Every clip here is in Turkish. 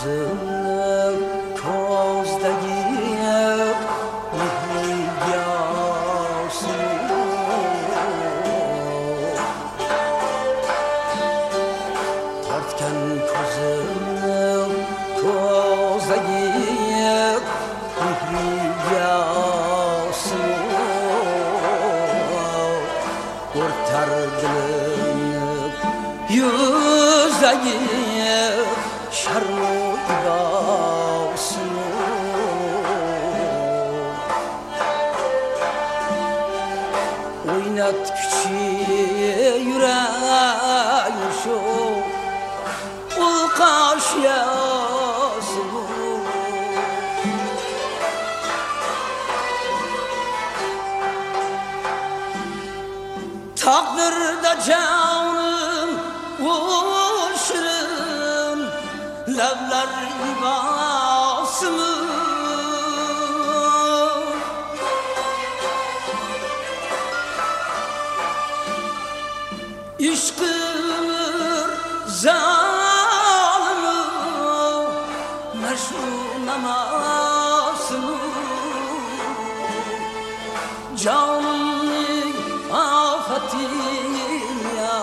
ko'zimni ko'zdagi tortgan ko'zimni ko'zdagi o'rtar dilimni yuzdagi sharmu ibosini o'ynatguchi yuragim shu qo'lqosh yo'sin taqdirda jonim o'shirin lablar libosimi ishqimir zalimi mashru namosimi jonimning afatin ya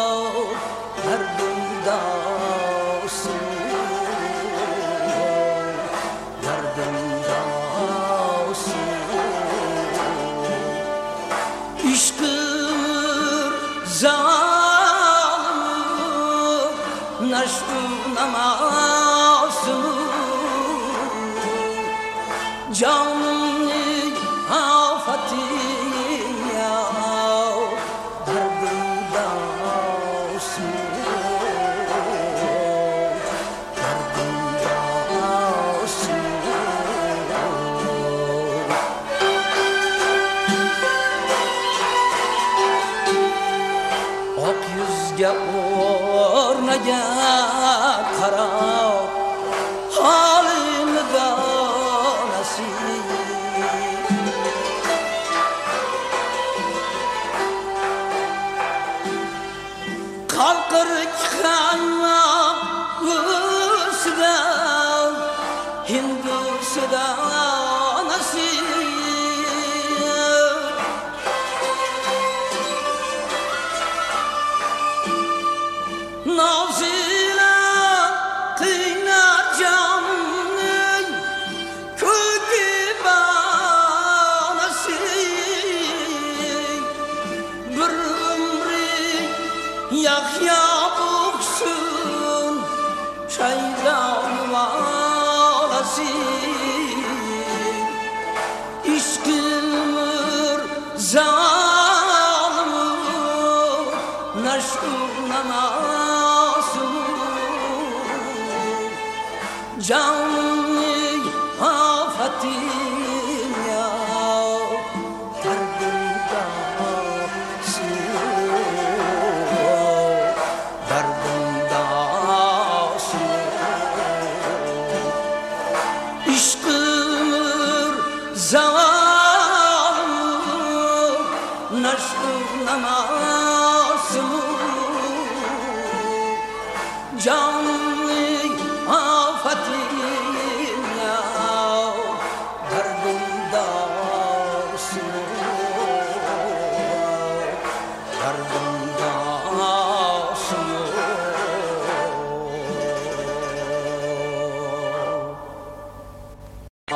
dardimda ishqimir zalim nash'u namosimi jonimning afatin ya dardimda oq yuzga o'rnagan qarab holimni donasi qalqir chiqqan o'sidan hindusidan Nazile kıynar canım kökü banası bir ömrü yakya buksun çaydan valası işkimir zalim naşu canımning afatin ya dardimda ishqimir zalim nash'u namosim canımning afatin ya dardimda